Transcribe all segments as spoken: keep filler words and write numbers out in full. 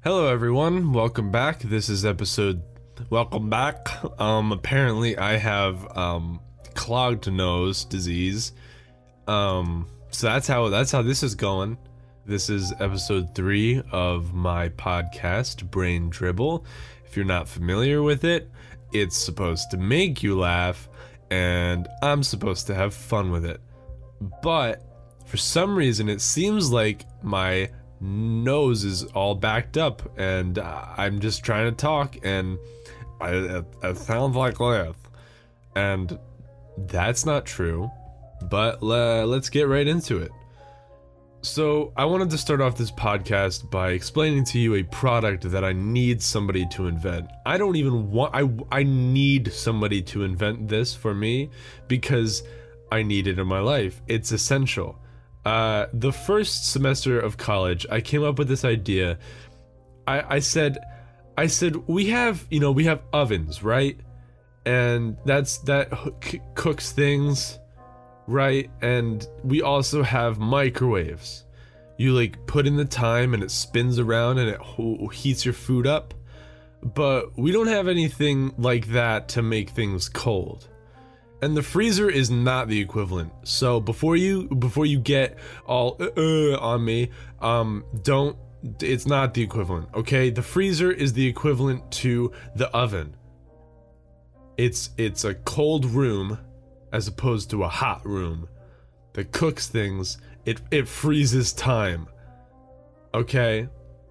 Hello everyone, welcome back. This is episode welcome back. Um apparently I have um clogged nose disease. Um so that's how that's how this is going. This is episode three of my podcast, Brain Dribble. If you're not familiar with it, it's supposed to make you laugh and I'm supposed to have fun with it. But for some reason it seems like my nose is all backed up and uh, I'm just trying to talk and I, it, it sounds like this, and that's not true, but le let's get right into it. So I wanted to start off this podcast by explaining to you a product that I need somebody to invent. I don't even want I, I need somebody to invent this for me because I need it in my life. It's essential. Uh, the first semester of college, I came up with this idea. I, I said, I said, we have, you know, we have ovens, right? And that's, that cooks things, right? And we also have microwaves. You like put in the time and it spins around and it heats your food up. But we don't have anything like that to make things cold. And the freezer is not the equivalent. So before you before you get all uh, uh, on me, um, don't. It's not the equivalent. Okay, the freezer is the equivalent to the oven. It's it's a cold room, as opposed to a hot room, that cooks things. It it freezes time. Okay,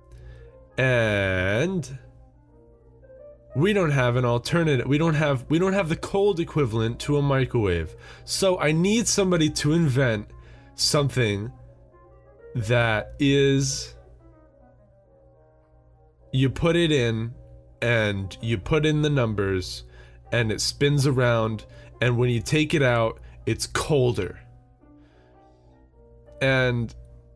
and we don't have an alternative. We don't have we don't have the cold equivalent to a microwave. So I need somebody to invent something that is, you put it in and you put in the numbers and it spins around, and when you take it out it's colder. And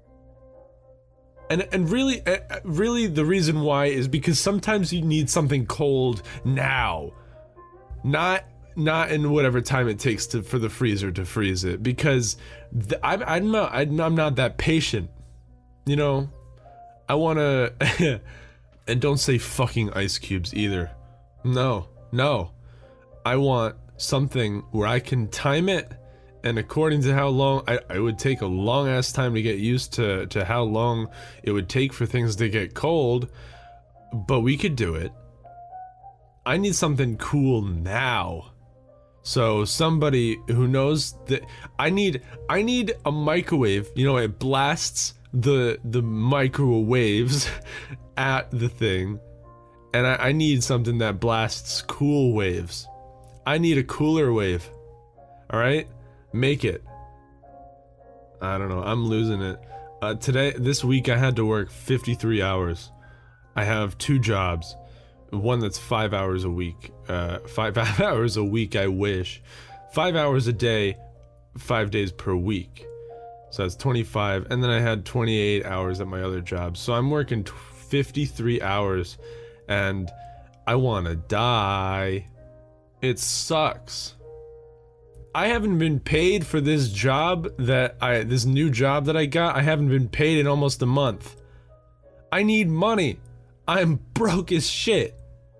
And and really, really, the reason why is because sometimes you need something cold now, not not in whatever time it takes to for the freezer to freeze it. Because the, I'm I'm not I'm not that patient, you know. I wanna, and don't say fucking ice cubes either. No, no, I want something where I can time it. And according to how long, I, I would take a long ass time to get used to, to how long it would take for things to get cold, but we could do it. I need something cool now. So somebody who knows that, I need, I need a microwave, you know, it blasts the, the microwaves at the thing, and I, I need something that blasts cool waves. I need a cooler wave, alright? Make it. I don't know, I'm losing it. Uh, today, this week I had to work fifty-three hours. I have two jobs. One that's five hours a week. Uh, five, five hours a week, I wish. Five hours a day, five days per week. So that's twenty-five, and then I had twenty-eight hours at my other job. So I'm working fifty-three hours, and I wanna die. It sucks. I haven't been paid for this job that I, this new job that I got, I haven't been paid in almost a month. I need money. I'm broke as shit.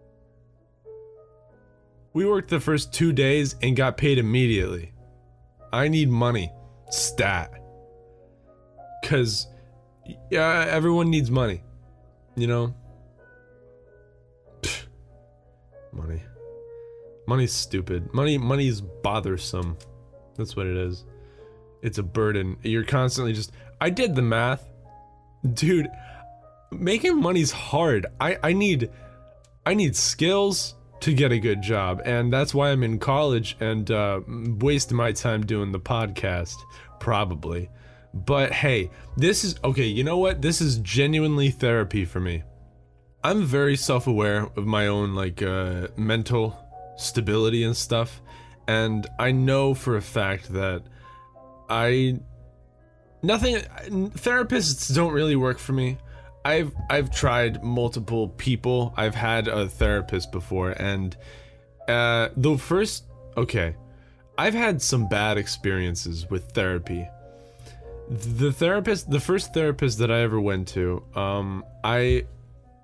We worked the first two days and got paid immediately. I need money. Stat. Cause, yeah, everyone needs money. You know? Pfft. Money. Money's stupid. Money, money's bothersome. That's what it is. It's a burden. You're constantly just, I did the math. Dude, making money's hard. I, I need, I need skills to get a good job. And that's why I'm in college and uh, wasting my time doing the podcast. Probably. But hey, this is, okay, you know what? This is genuinely therapy for me. I'm very self-aware of my own, like, uh, mental stability and stuff, and I know for a fact that I nothing therapists don't really work for me. I've I've tried multiple people. I've had a therapist before, and uh the first okay I've had some bad experiences with therapy. The therapist, the first therapist that I ever went to, um I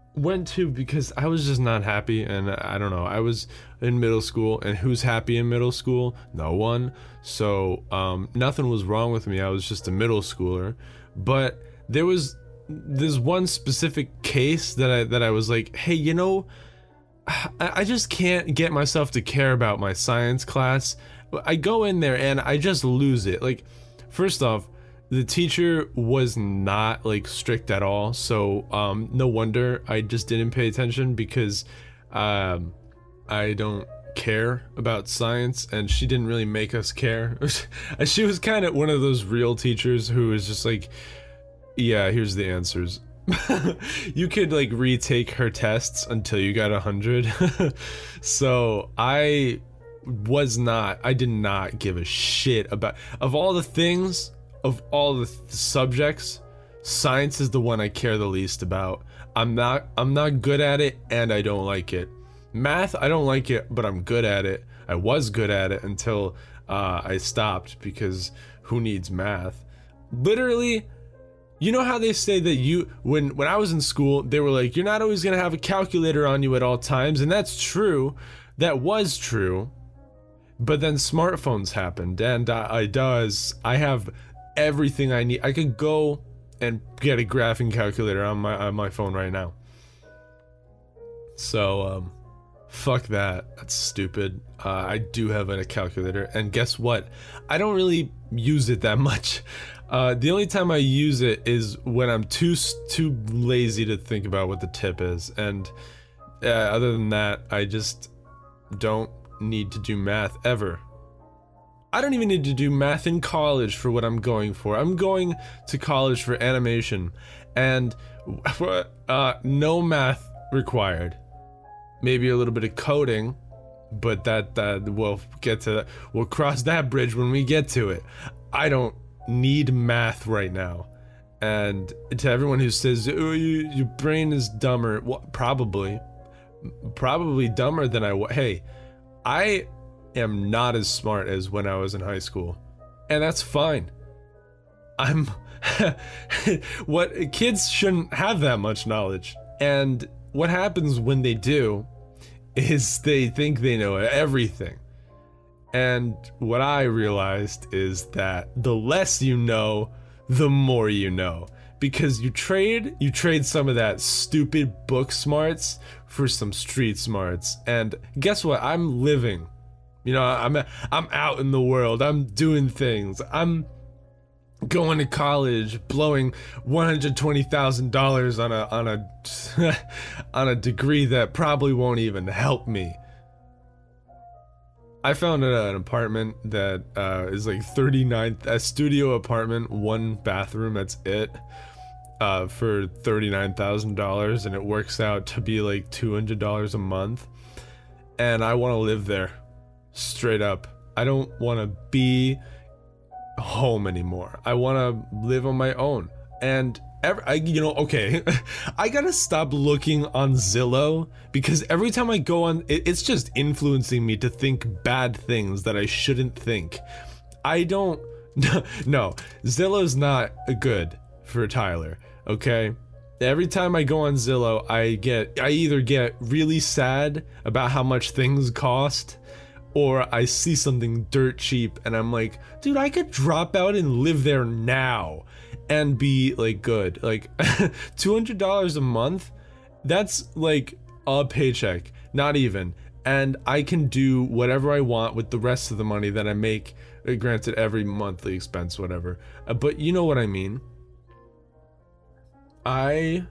went to because I was just not happy, and I don't know, I was in middle school, and who's happy in middle school? No one. So um, nothing was wrong with me. I was just a middle schooler, but there was this one specific case that I that I was like, hey, you know, I, I just can't get myself to care about my science class. I go in there and I just lose it. Like, first off, the teacher was not like strict at all, so um, no wonder I just didn't pay attention, because um, I don't care about science, and she didn't really make us care. She was kind of one of those real teachers who was just like, yeah, here's the answers. You could like retake her tests until you got a hundred. So I was not, I did not give a shit about, of all the things, of all the th subjects, science is the one I care the least about. I'm not I'm not good at it, and I don't like it. Math, I don't like it, but I'm good at it. I was good at it until uh, I stopped, because who needs math? Literally, you know how they say that you, when when I was in school, they were like, you're not always gonna have a calculator on you at all times, and that's true. That was true. But then smartphones happened, and uh, I does I have everything I need. I could go and get a graphing calculator on my on my phone right now. So um fuck that. That's stupid. uh, I do have a calculator, and guess what, I don't really use it that much. Uh, the only time I use it is when I'm too too lazy to think about what the tip is, and uh, other than that, I just don't need to do math ever. I don't even need to do math in college for what I'm going for. I'm going to college for animation, and uh, no math required. Maybe a little bit of coding, but that, that we'll get to that. We'll cross that bridge when we get to it. I don't need math right now. And to everyone who says, oh, you, your brain is dumber, well, probably, probably dumber than I was. Hey, I am not as smart as when I was in high school, and that's fine. I'm what kids shouldn't have that much knowledge, and what happens when they do is they think they know everything. And what I realized is that the less you know, the more you know, because you trade you trade some of that stupid book smarts for some street smarts. And guess what? I'm living. You know, I'm I'm out in the world. I'm doing things. I'm going to college, blowing one hundred twenty thousand dollars on a on a on a degree that probably won't even help me. I found an apartment that uh, is like thirty-nine, a studio apartment, one bathroom, that's it, uh, for thirty-nine thousand dollars, and it works out to be like two hundred dollars a month. And I want to live there. Straight up. I don't want to be home anymore. I want to live on my own. And every, I, you know, okay, I gotta stop looking on Zillow, because every time I go on, it, it's just influencing me to think bad things that I shouldn't think. I don't, no, Zillow's not good for Tyler, okay? Every time I go on Zillow, I get, I either get really sad about how much things cost, or I see something dirt cheap and I'm like, dude, I could drop out and live there now and be like good. Like two hundred dollars a month, that's like a paycheck, not even. And I can do whatever I want with the rest of the money that I make, granted every monthly expense, whatever. Uh, but you know what I mean. I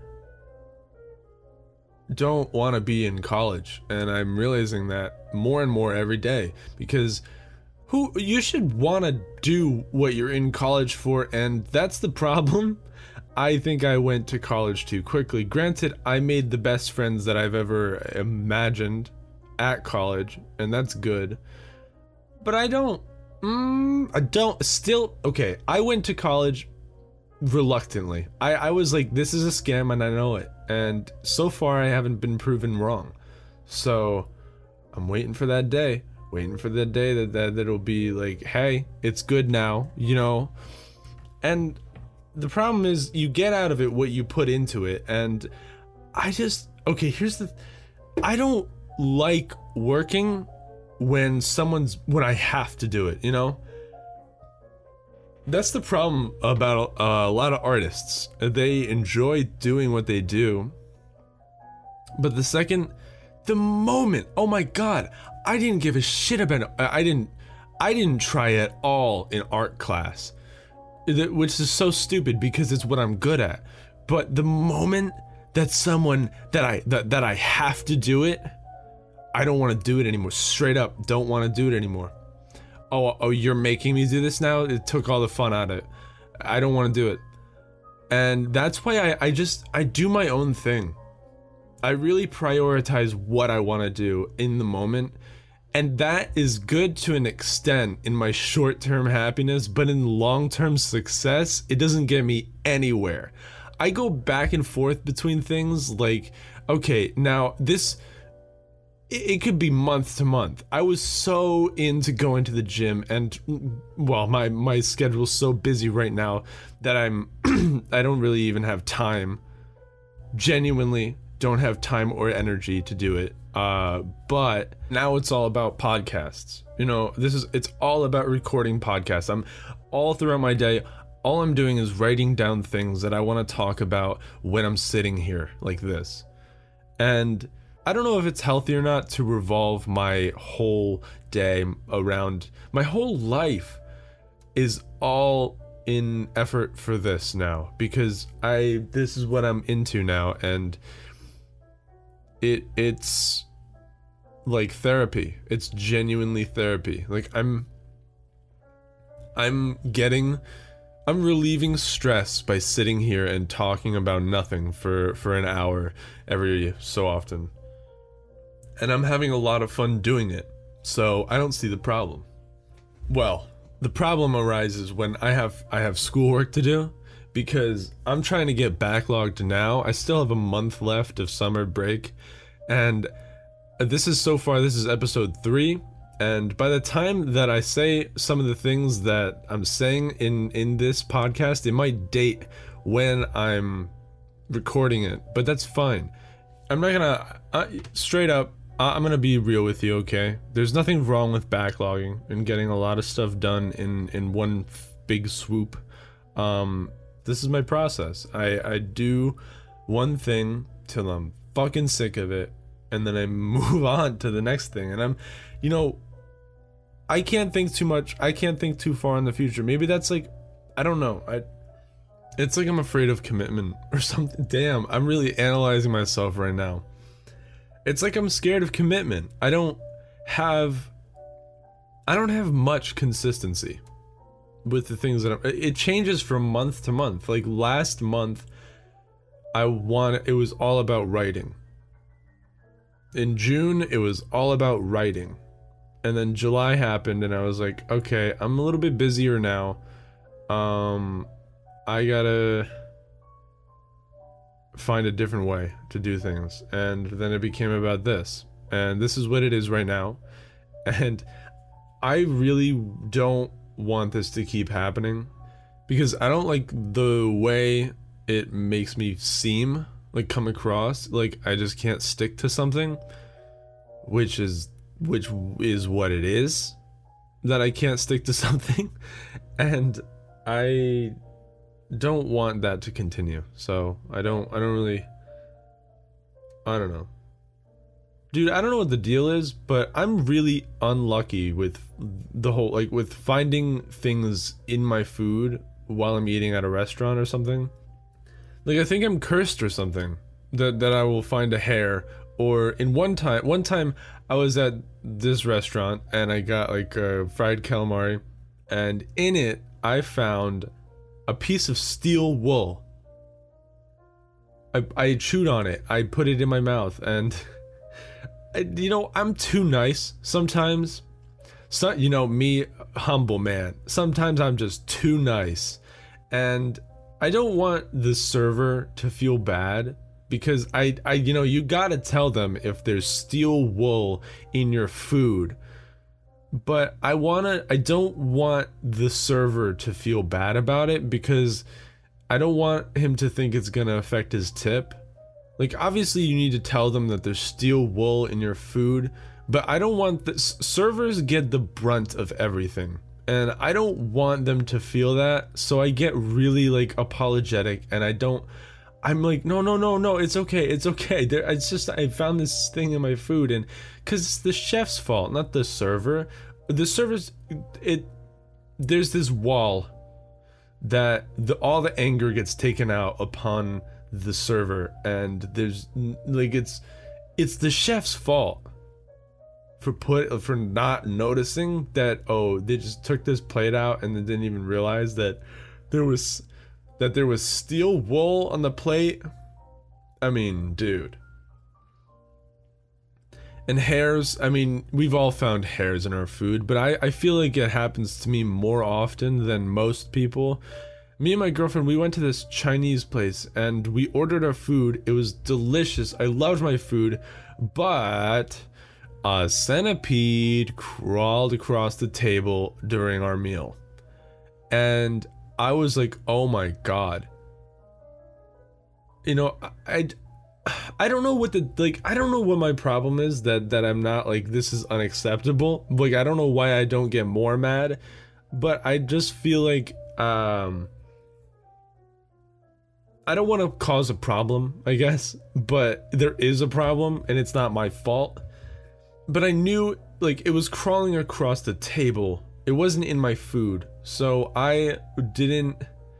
don't want to be in college, and I'm realizing that more and more every day, because who you should want to do what you're in college for, and that's the problem. I think I went to college too quickly. Granted, I made the best friends that I've ever imagined at college, and that's good, but I don't mm, I don't still okay I went to college reluctantly. I, I was like, this is a scam, and I know it, and so far I haven't been proven wrong. So I'm waiting for that day, waiting for the day that, that that'll be like, hey, it's good now, you know. And the problem is, you get out of it what you put into it, and I just, okay, here's the, I don't like working when someone's, when I have to do it, you know? That's the problem about uh, a lot of artists. They enjoy doing what they do, but the second, the moment, oh my god, I didn't give a shit about, I didn't, I didn't try at all in art class, which is so stupid because it's what I'm good at. But the moment that someone, that I, that, that I have to do it, I don't want to do it anymore. Straight up, don't want to do it anymore. Oh, oh, you're making me do this now? It took all the fun out of it. I don't want to do it. And that's why I, I just, I do my own thing. I really prioritize what I want to do in the moment. And that is good to an extent in my short-term happiness, but in long-term success, it doesn't get me anywhere. I go back and forth between things like, okay, now this, it could be month to month. I was so into going to the gym, and well, my my schedule's so busy right now that I'm I don't really even have time. Genuinely don't have time or energy to do it. Uh, but now it's all about podcasts. You know, this is it's all about recording podcasts. I'm all throughout my day, all I'm doing is writing down things that I want to talk about when I'm sitting here like this. And I don't know if it's healthy or not to revolve my whole day around, my whole life is all in effort for this now, because I, this is what I'm into now, and it, it's like therapy. It's genuinely therapy. Like I'm, I'm getting, I'm relieving stress by sitting here and talking about nothing for, for an hour every so often. And I'm having a lot of fun doing it, so I don't see the problem. Well, the problem arises when I have I have schoolwork to do, because I'm trying to get backlogged now. I still have a month left of summer break, and this is so far, this is episode three, and by the time that I say some of the things that I'm saying in, in this podcast, it might date when I'm recording it, but that's fine. I'm not gonna, uh, straight up, I'm gonna be real with you, okay? There's nothing wrong with backlogging and getting a lot of stuff done in, in one f big swoop. Um, this is my process. I, I do one thing till I'm fucking sick of it, and then I move on to the next thing. And I'm, you know, I can't think too much, I can't think too far in the future. Maybe that's like, I don't know, I, it's like I'm afraid of commitment or something. Damn, I'm really analyzing myself right now. It's like I'm scared of commitment. I don't have I don't have much consistency with the things that I'm, it changes from month to month. Like last month I want it was all about writing. In June it was all about writing. And then July happened and I was like, okay, I'm a little bit busier now. Um I gotta find a different way to do things, and then it became about this, and this is what it is right now. And I really don't want this to keep happening, because I don't like the way it makes me seem, like come across like I just can't stick to something, which is which is what it is, that I can't stick to something. And I don't want that to continue, so I don't I don't really I don't know, dude. I don't know what the deal is, but I'm really unlucky with the whole, like with finding things in my food while I'm eating at a restaurant or something. Like I think I'm cursed or something, that that I will find a hair. Or in one time one time I was at this restaurant and I got like a fried calamari, and in it I found a piece of steel wool. I, I chewed on it. I put it in my mouth, and I, you know, I'm too nice sometimes. So, you know, me, humble man. Sometimes I'm just too nice, and I don't want the server to feel bad, because I, I, you know, you gotta tell them if there's steel wool in your food. But I wanna, I don't want the server to feel bad about it, because I don't want him to think it's gonna affect his tip. Like, obviously you need to tell them that there's steel wool in your food, but I don't want this. Servers get the brunt of everything, and I don't want them to feel that, so I get really like apologetic, and I don't I'm like, no no no no it's okay, it's okay, there, it's just I found this thing in my food, and because it's the chef's fault, not the server. The servers, it there's this wall that the all the anger gets taken out upon the server, and there's like it's it's the chef's fault for put for not noticing that, oh, they just took this plate out and they didn't even realize that there was that there was steel wool on the plate. I mean, dude. And hairs, I mean, we've all found hairs in our food, but I, I feel like it happens to me more often than most people. Me and my girlfriend, we went to this Chinese place and we ordered our food. It was delicious. I loved my food, but a centipede crawled across the table during our meal. And I was like, oh my god. You know, I, I, I don't know what the, like, I don't know what my problem is that, that I'm not like, this is unacceptable. Like, I don't know why I don't get more mad, but I just feel like, um... I don't want to cause a problem, I guess, but there is a problem and it's not my fault. But I knew, like, it was crawling across the table. It wasn't in my food, so I didn't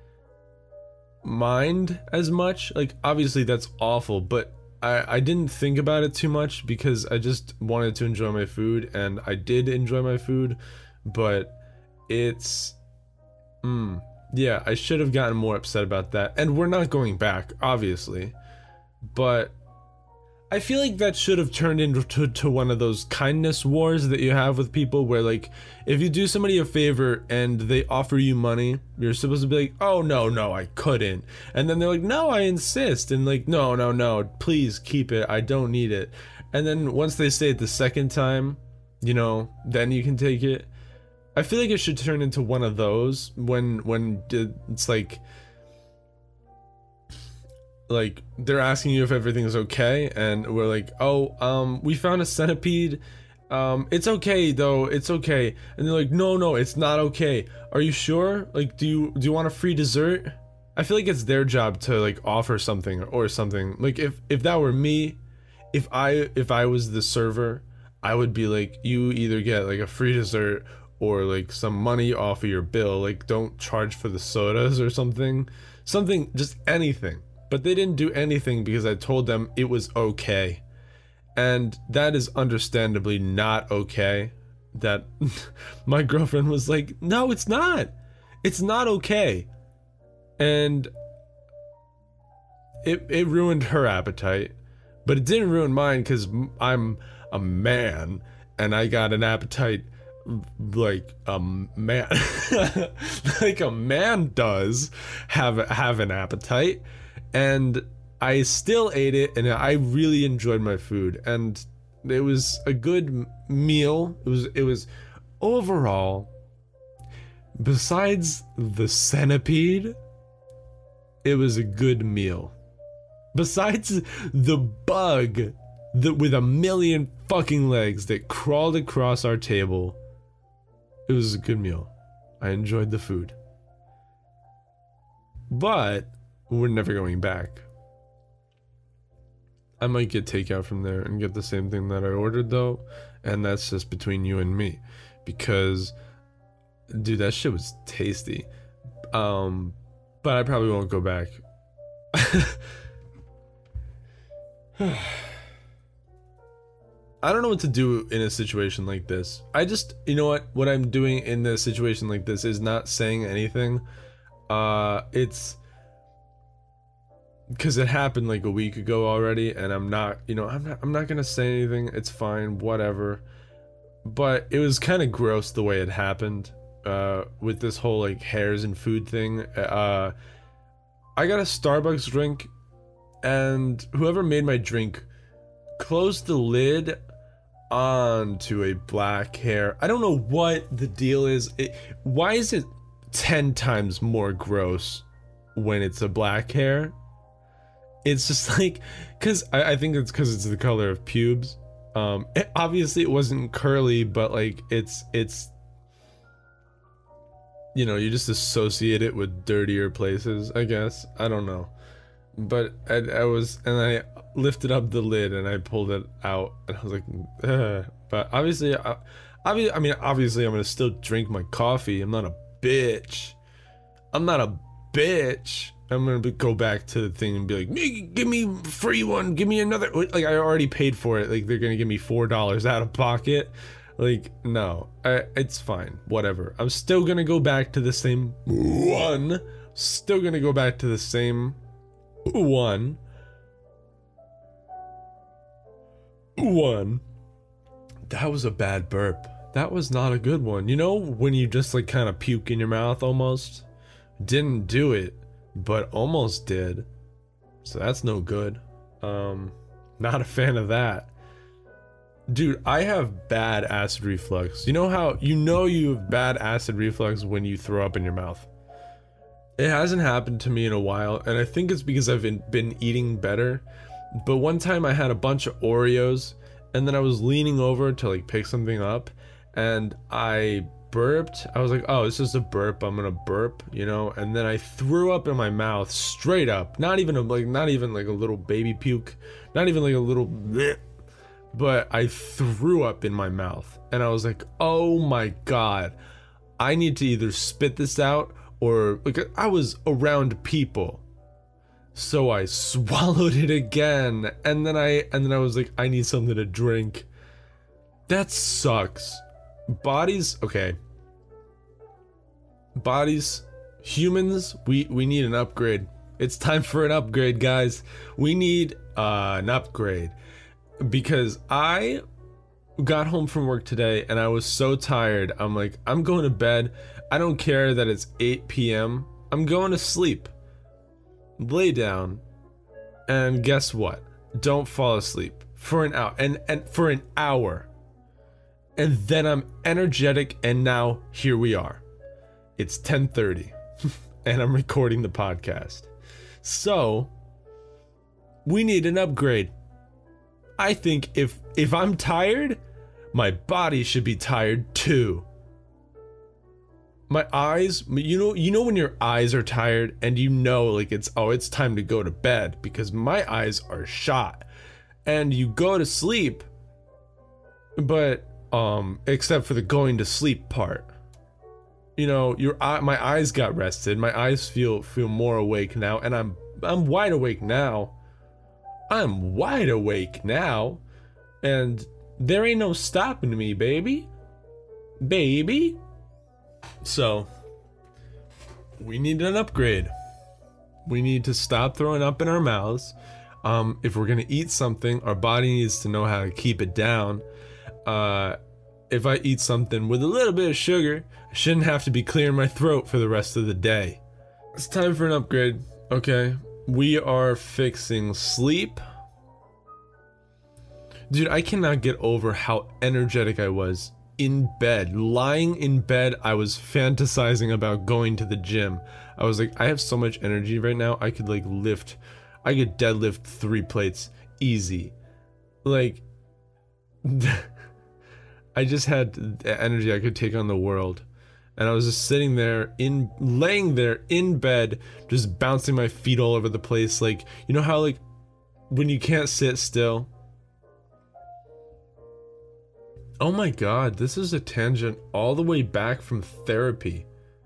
mind as much. Like, obviously that's awful, but I, I didn't think about it too much because I just wanted to enjoy my food, and I did enjoy my food, but it's... Mmm... Yeah, I should have gotten more upset about that, and we're not going back, obviously, but I feel like that should have turned into to, to one of those kindness wars that you have with people where, like, if you do somebody a favor and they offer you money, you're supposed to be like, oh no, no, I couldn't, and then they're like, no, I insist, and like, no, no, no, please keep it, I don't need it, and then once they say it the second time, you know, then you can take it. I feel like it should turn into one of those when when it's like like they're asking you if everything's okay, and we're like, oh, um we found a centipede, um it's okay though, it's okay, and they're like, no no it's not okay, are you sure, like, do you do you want a free dessert? I feel like it's their job to like offer something or something. Like, if if that were me, if I if I was the server, I would be like, you either get like a free dessert or like some money off of your bill, like don't charge for the sodas or something, something, just anything. But they didn't do anything because I told them it was okay, and that is understandably not okay. That my girlfriend was like, no, it's not, it's not okay, and it, it ruined her appetite, but it didn't ruin mine because I'm a man and I got an appetite like a man like a man does have have an appetite, and I still ate it, and I really enjoyed my food, and it was a good meal. It was it was overall, besides the centipede, it was a good meal. Besides the bug that with a million fucking legs that crawled across our table, it was a good meal. I enjoyed the food. But we're never going back. I might get takeout from there and get the same thing that I ordered though, and that's just between you and me, because dude, that shit was tasty. Um, but I probably won't go back. I don't know what to do in a situation like this. I just, you know what, what I'm doing in a situation like this is not saying anything. Uh, it's because it happened like a week ago already, and I'm not, you know, I'm not, I'm not gonna say anything. It's fine, whatever. But it was kind of gross the way it happened, uh, with this whole like hairs and food thing. Uh, I got a Starbucks drink, and whoever made my drink closed the lid onto a black hair. I don't know what the deal is. It, why is it ten times more gross when it's a black hair? it's just like, because I, I think it's because it's the color of pubes. Um, it, obviously it wasn't curly, but like it's it's you know, you just associate it with dirtier places, I guess. I don't know, but I, I was, and I lifted up the lid and I pulled it out, and I was like, ugh. But obviously, I, obviously, I mean, obviously, I'm gonna still drink my coffee. I'm not a bitch. I'm not a bitch. I'm gonna be, go back to the thing and be like, give me a free one, give me another. Like, I already paid for it. Like, they're gonna give me four dollars out of pocket. Like, no, I, it's fine. Whatever. I'm still gonna go back to the same one. Still gonna go back to the same one. One. That was a bad burp. That was not a good one. You know when you just like kind of puke in your mouth almost? Didn't do it, but almost did. So that's no good. Um, not a fan of that. Dude, I have bad acid reflux. You know how, you know you have bad acid reflux when you throw up in your mouth. It hasn't happened to me in a while, and I think it's because I've been, been eating better. But one time I had a bunch of Oreos, and then I was leaning over to like pick something up, and I burped. I was like, oh, it's just a burp, I'm gonna burp, you know, and then I threw up in my mouth straight up. Not even a, like not even like a little baby puke, not even like a little bleh, but I threw up in my mouth, and I was like, oh my god, I need to either spit this out, or like, I was around people, so I swallowed it again, and then I and then I was like, I need something to drink. That sucks. Bodies, okay. Bodies, humans, we we need an upgrade. It's time for an upgrade, guys. We need uh, an upgrade, because I got home from work today and I was so tired. I'm like, I'm going to bed. I don't care that it's eight p m I'm going to sleep. Lay down, and guess what? Don't fall asleep for an hour, and and for an hour. And then I'm energetic, and now here we are. It's ten thirty, and I'm recording the podcast. So, we need an upgrade. I think if if I'm tired, my body should be tired too. My eyes, you know, you know when your eyes are tired and you know like it's, oh, it's time to go to bed, because my eyes are shot. And you go to sleep, but um except for the going to sleep part. You know, your eye, my eyes got rested. My eyes feel feel more awake now, and I'm I'm wide awake now. I'm wide awake now, and there ain't no stopping me, baby. Baby. So, we need an upgrade. We need to stop throwing up in our mouths. Um, if we're gonna eat something, our body needs to know how to keep it down. Uh, if I eat something with a little bit of sugar, I shouldn't have to be clearing my throat for the rest of the day. It's time for an upgrade, okay? We are fixing sleep. Dude, I cannot get over how energetic I was in bed. Lying in bed, I was fantasizing about going to the gym. I was like, I have so much energy right now, I could like lift, I could deadlift three plates easy. Like, I just had the energy I could take on the world. And I was just sitting there, in laying there in bed, just bouncing my feet all over the place. Like, you know how like when you can't sit still? Oh my god, this is a tangent all the way back from therapy.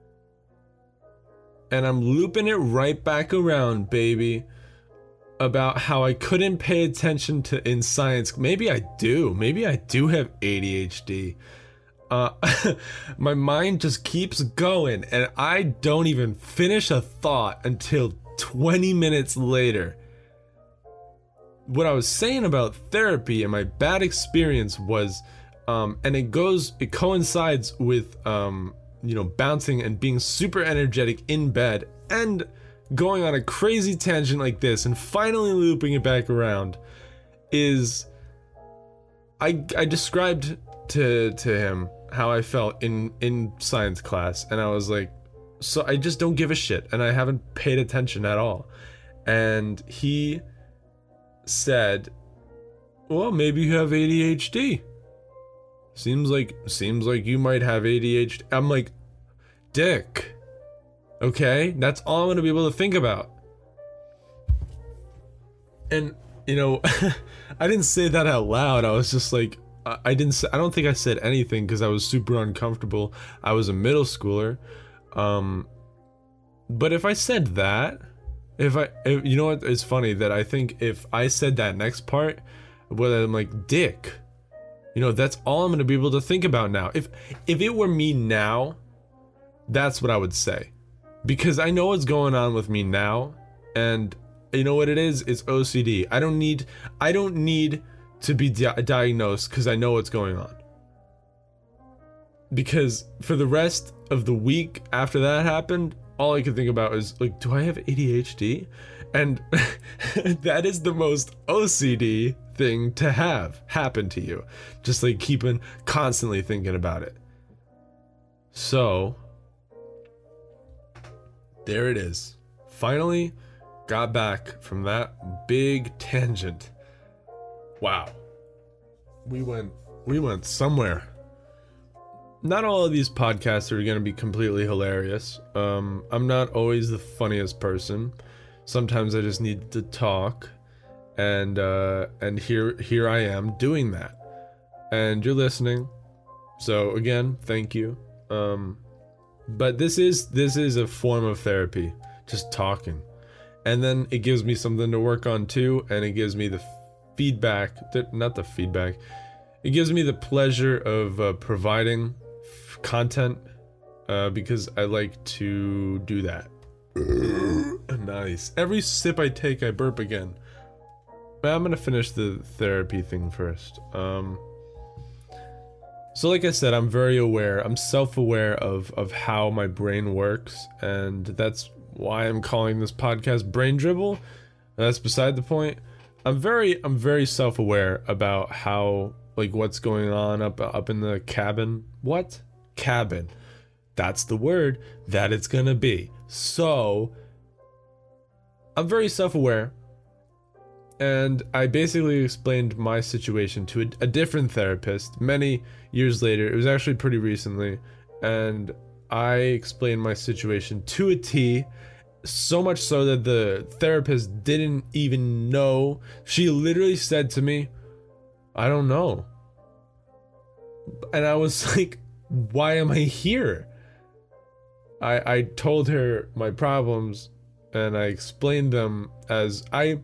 And I'm looping it right back around, baby. About how I couldn't pay attention to in science. Maybe I do. Maybe I do have A D H D. Uh, my mind just keeps going, and I don't even finish a thought until twenty minutes later. What I was saying about therapy and my bad experience was, um, and it goes, it coincides with, um, you know, bouncing and being super energetic in bed, and going on a crazy tangent like this, and finally looping it back around, is, I, I described to, to him how I felt in, in science class, and I was like, so I just don't give a shit, and I haven't paid attention at all. and he said, well, maybe you have A D H D. Seems like seems like you might have A D H D. I'm like, Dick. Okay, that's all I'm gonna be able to think about. And you know, I didn't say that out loud. I was just like, I, I didn't. Say, I don't think I said anything because I was super uncomfortable. I was a middle schooler. Um, but if I said that, if I, if, you know what? It's funny that I think if I said that next part, whether I'm like, Dick. You know, that's all I'm gonna be able to think about now. If if it were me now, that's what I would say. Because I know what's going on with me now, and you know what it is? It's O C D. I don't need I don't need to be di- diagnosed because I know what's going on. Because for the rest of the week after that happened, all I could think about is like, do I have A D H D? And that is the most O C D thing to have happen to you. Just like keeping constantly thinking about it. So there it is. Finally got back from that big tangent. Wow. We went we went somewhere. Not all of these podcasts are going to be completely hilarious. Um I'm not always the funniest person. Sometimes I just need to talk. And uh and here here I am doing that. And you're listening. So again, thank you. Um but this is this is a form of therapy, just talking. And then it gives me something to work on too, and it gives me the feedback, the, not the feedback. It gives me the pleasure of uh, providing f- content uh because I like to do that. Nice. Every sip I take I burp again. I'm gonna finish the therapy thing first. Um, so like I said, I'm very aware, I'm self-aware of, of how my brain works, and that's why I'm calling this podcast Brain Dribble. That's beside the point. I'm very, I'm very self-aware about how, like, what's going on up, up in the cabin. What? Cabin. That's the word that it's gonna be. So, I'm very self-aware. And I basically explained my situation to a, a different therapist many years later. It was actually pretty recently. And I explained my situation to a T, so much so that the therapist didn't even know. She literally said to me, I don't know. And I was like, why am I here? I, I told her my problems and I explained them as I...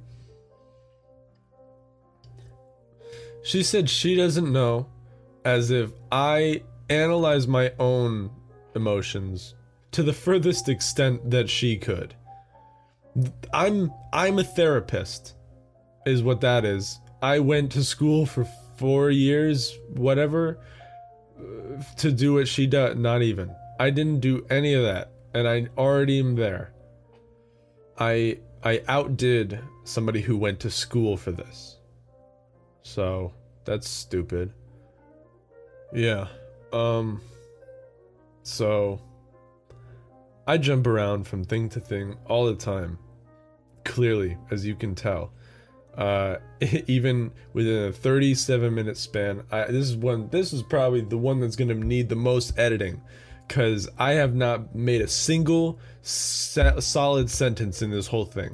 She said she doesn't know, as if I analyze my own emotions to the furthest extent that she could. I'm I'm a therapist, is what that is. I went to school for four years, whatever, to do what she does. Not even. I didn't do any of that, and I already am there. I I outdid somebody who went to school for this. So, that's stupid. Yeah. Um, so, I jump around from thing to thing all the time. Clearly, as you can tell. Uh, even within a thirty-seven minute span, I, this is one, this is probably the one that's gonna need the most editing. Cause I have not made a single sa- solid sentence in this whole thing.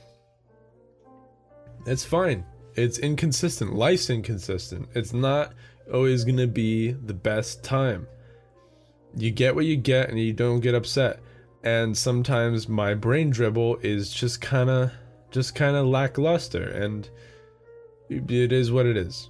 It's fine. It's inconsistent. Life's inconsistent. It's not always gonna be the best time. You get what you get and you don't get upset. And sometimes my brain dribble is just kinda just kinda lackluster, and it is what it is.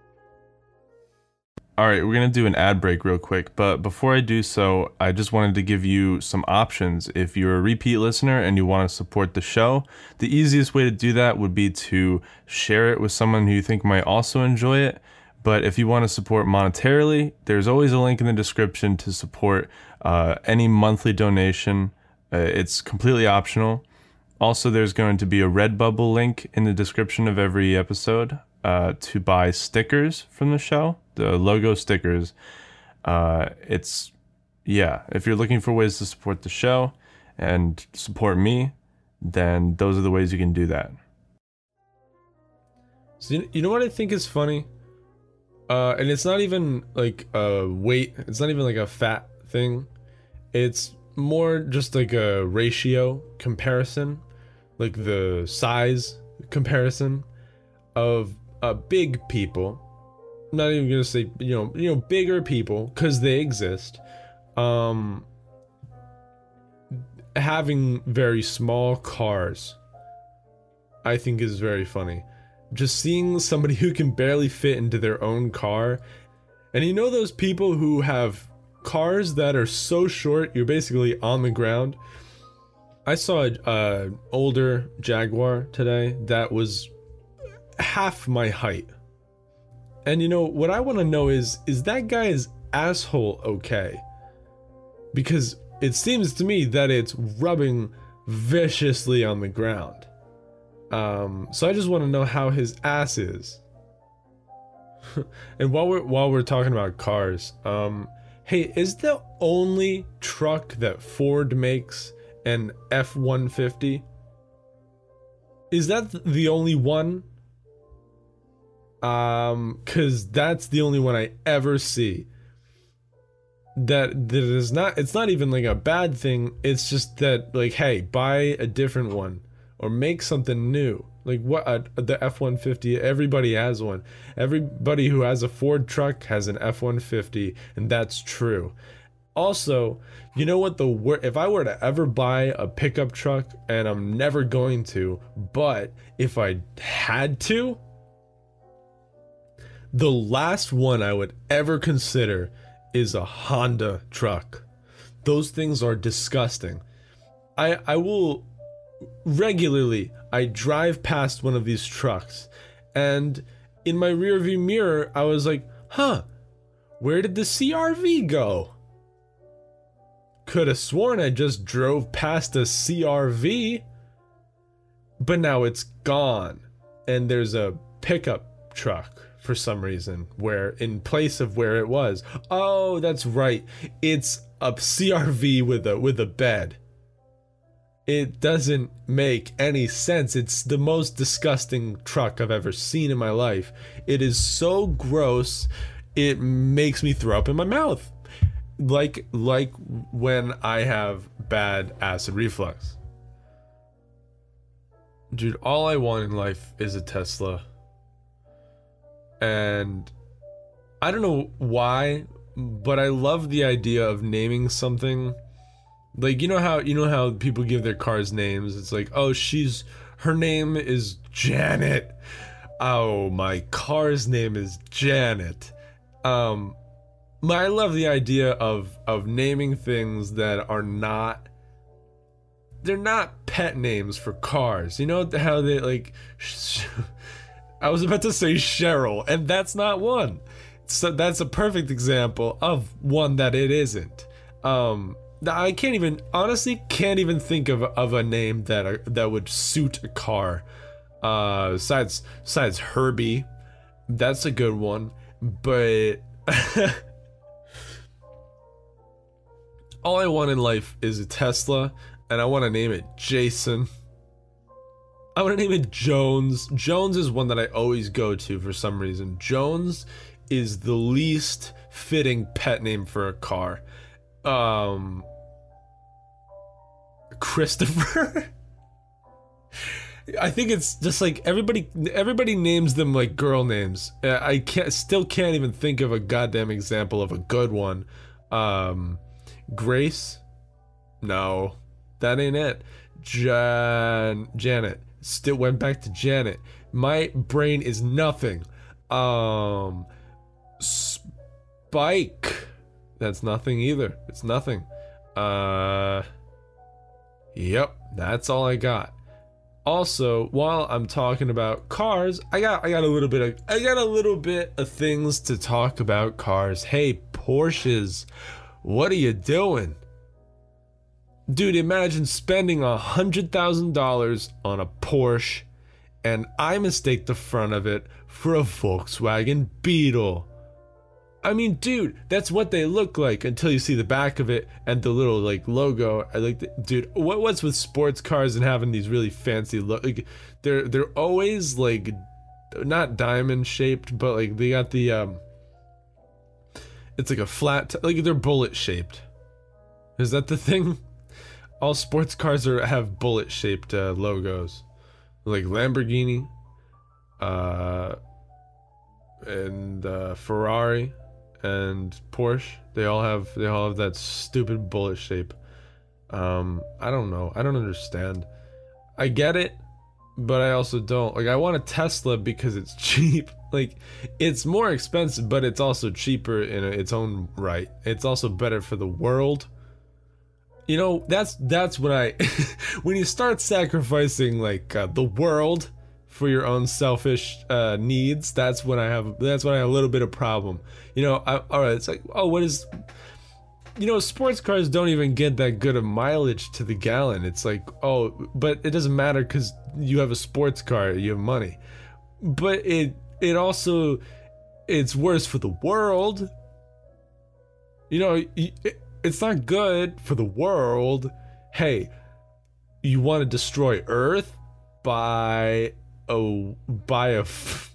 Alright, we're gonna do an ad break real quick, but before I do so, I just wanted to give you some options. If you're a repeat listener and you want to support the show, the easiest way to do that would be to share it with someone who you think might also enjoy it. But if you want to support monetarily, there's always a link in the description to support uh, any monthly donation. Uh, it's completely optional. Also, there's going to be a Redbubble link in the description of every episode uh, to buy stickers from the show. The logo stickers. Uh, it's, yeah, if you're looking for ways to support the show and support me, then those are the ways you can do that. So you, you know what I think is funny? Uh, and it's not even like a weight, it's not even like a fat thing. It's more just like a ratio comparison, like the size comparison of uh, big people. I'm not even gonna say, you know, you know, bigger people, because they exist. Um, having very small cars, I think is very funny. Just seeing somebody who can barely fit into their own car. And you know those people who have cars that are so short, you're basically on the ground? I saw a uh, older Jaguar today that was half my height. And you know, what I want to know is, is that guy's asshole okay? Because it seems to me that it's rubbing viciously on the ground. Um, so I just want to know how his ass is. And while we're while we're talking about cars, um, hey, is the only truck that Ford makes an F one fifty? Is that the only one? Um, cause that's the only one I ever see. That that is not. It's not even like a bad thing. It's just that, like, hey, buy a different one. Or make something new. Like what, uh, the F one fifty, everybody has one. Everybody who has a Ford truck has an F one fifty, and that's true. Also, you know what the wor- if I were to ever buy a pickup truck, and I'm never going to, but if I had to, the last one I would ever consider is a Honda truck. Those things are disgusting. I I will regularly, I drive past one of these trucks, and in my rearview mirror, I was like, huh, where did the C R V go? Could have sworn I just drove past a C R V, but now it's gone, and there's a pickup truck for some reason, where in place of where it was. Oh, that's right, it's a C R V with a with a bed. It doesn't make any sense. It's the most disgusting truck I've ever seen in my life. It is so gross, it makes me throw up in my mouth. Like, like when I have bad acid reflux. Dude, all I want in life is a Tesla. And I don't know why, but I love the idea of naming something. Like, you know how you know how people give their cars names? It's like, oh, she's her name is Janet. Oh, my car's name is Janet. Um, I love the idea of of naming things that are not. They're not pet names for cars. You know how they like. I was about to say Cheryl, and that's not one. So that's a perfect example of one that it isn't. Um. I can't even, honestly, can't even think of of a name that uh, that would suit a car. Uh, besides, besides Herbie, that's a good one. But all I want in life is a Tesla, and I want to name it Jason. I want to name it Jones. Jones is one that I always go to for some reason. Jones is the least fitting pet name for a car. Um, Christopher. I think it's just like everybody everybody names them like girl names. I can't still can't even think of a goddamn example of a good one. Um, Grace? No, that ain't it. Jan Janet. Still went back to Janet. My brain is nothing. Um, Spike. That's nothing either. It's nothing. Uh, yep, that's all I got. Also, while I'm talking about cars, I got I got a little bit of I got a little bit of things to talk about cars. Hey, Porsches, what are you doing? Dude, imagine spending a hundred thousand dollars on a Porsche, and I mistake the front of it for a Volkswagen Beetle. I mean, dude, that's what they look like until you see the back of it and the little like logo. I like, the, dude. What what's with sports cars and having these really fancy look? Like, they're they're always like not diamond shaped, but like they got the um. It's like a flat, t like they're bullet shaped. Is that the thing? All sports cars are have bullet shaped uh, logos, like Lamborghini, uh, and uh, Ferrari. And Porsche, they all have they all have that stupid bullet shape. Um, I don't know. I don't understand. I get it, but I also don't. Like, I want a Tesla because it's cheap. Like, it's more expensive, but it's also cheaper in its own right. It's also better for the world. You know, that's that's when I when you start sacrificing like uh, the world for your own selfish uh, needs, that's when I have that's when I have a little bit of problem. You know, I, all right, it's like, oh, what is, you know, sports cars don't even get that good of mileage to the gallon. It's like, oh, but it doesn't matter because you have a sports car, you have money. But it it also, it's worse for the world. You know, it, it's not good for the world. Hey, you want to destroy Earth by Oh, buy a. F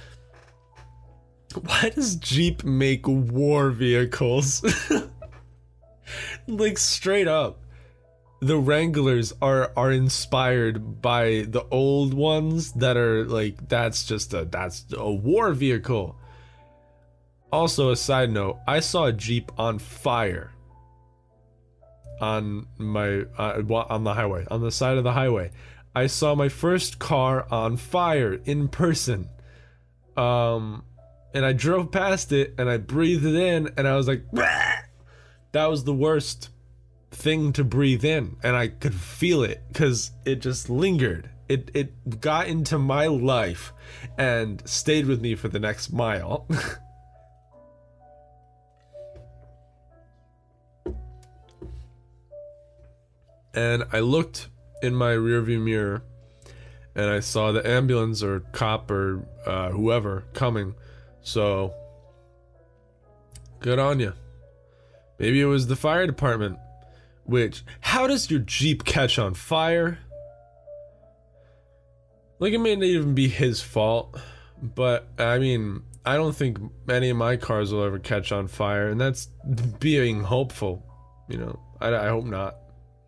Why does Jeep make war vehicles? Like, straight up, the Wranglers are are inspired by the old ones that are like, that's just a that's a war vehicle. Also, a side note, I saw a Jeep on fire on my uh, on the highway, on the side of the highway. I saw my first car on fire in person. Um, and I drove past it and I breathed it in and I was like, "Rah!" That was the worst thing to breathe in. And I could feel it because it just lingered. It, it got into my life and stayed with me for the next mile. And I looked in my rearview mirror and I saw the ambulance or cop or uh, whoever coming. So good on you. Maybe it was the fire department. Which, how does your Jeep catch on fire? Like, it may not even be his fault, but I mean, I don't think any of my cars will ever catch on fire, and that's being hopeful. You know, I, I hope not.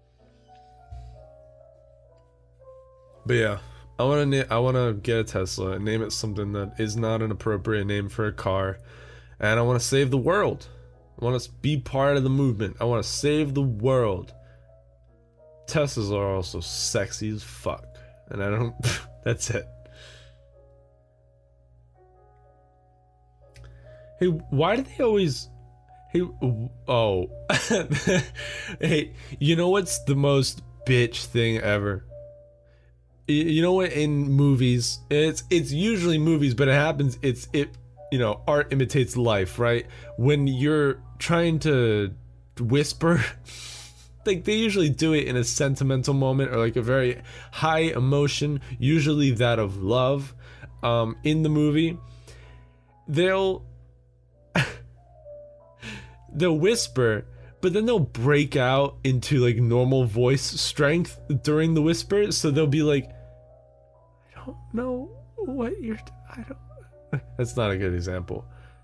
But yeah, I want to I want to get a Tesla and name it something that is not an appropriate name for a car, and I want to save the world. I want to be part of the movement. I want to save the world. Teslas are also sexy as fuck, and I don't. That's it. Hey, why do they always? Hey, oh, hey, you know what's the most bitch thing ever? You know what, in movies, it's it's usually movies, but it happens, it's it you know, art imitates life, right? When you're trying to whisper, like, they usually do it in a sentimental moment or like a very high emotion, usually that of love. Um in the movie, they'll they'll whisper, but then they'll break out into like normal voice strength during the whisper, so they'll be like, I don't know what you're t- I don't that's not a good example.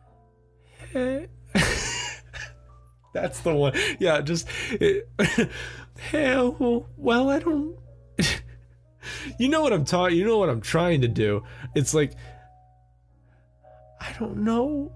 That's the one. Yeah, just it, hell, well, I don't you know what I'm talking you know what I'm trying to do. It's like, I don't know.